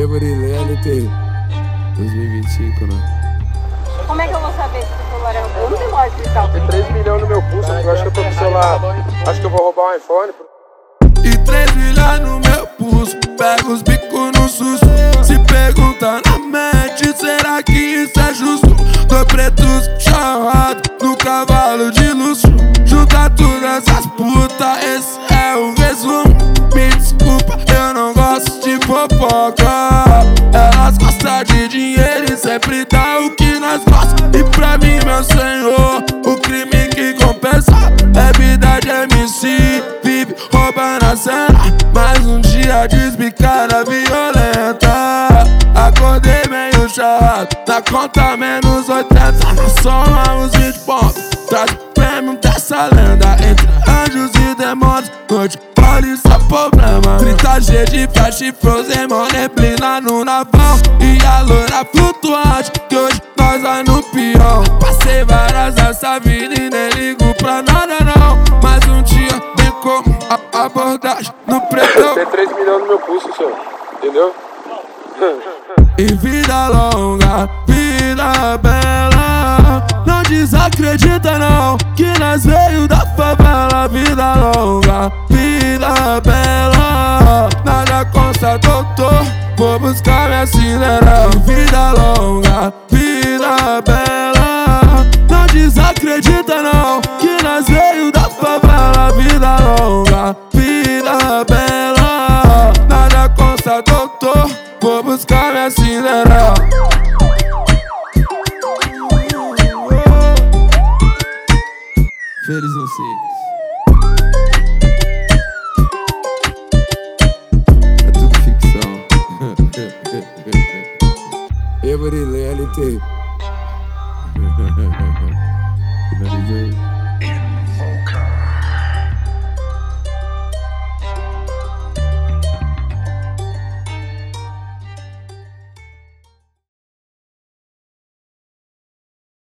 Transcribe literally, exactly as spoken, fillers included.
Everilente dois mil e vinte e cinco, né? Como é que eu vou saber se o celular é um? Eu não tenho bola de cristal. Tem três milhões no meu pulso, eu acho que eu tô com o celular. Acho que eu vou roubar um iPhone. E três milhões no meu pulso, pego os bicos no susto. Se pergunta na mente, será que isso é justo? Dois pretos chorrados no cavalo de luxo. Junta todas as putas, esse é o resumo. Me desculpa, eu não gosto de fofoca. Elas gostam de dinheiro e sempre dá o que nós gostamos. E pra mim, meu senhor, o crime que compensa é vida de M C, vive roubando a cena. Mais um dia desbicada violenta. Acordei meio chato, na conta menos oitenta. Na soma uns vinte pontos, traz o prêmio dessa lenda. Entre anjos e demônios, noite paulista problema. trinta G de flash, frozen, mó neblina no naval. E a loura flutuante, que hoje nós vai no peão. Passei várias dessa vida e nem ligo pra nada não. Mas um dia bem como a abordagem no pretão. Tem três milhões no meu pulso, senhor, entendeu? E vida longa, vida bela, não desacredita não, que nós veio da favela. Vida longa, vida bela, nada consta doutor, vou buscar minha cinderela. E vida longa, vida bela, não desacredita não, que nós veio da favela. Vida longa, vida bela, nada consta doutor, vou buscar minha cinderela. Feliz vocês. É tudo ficção. Everilente. Finalizei.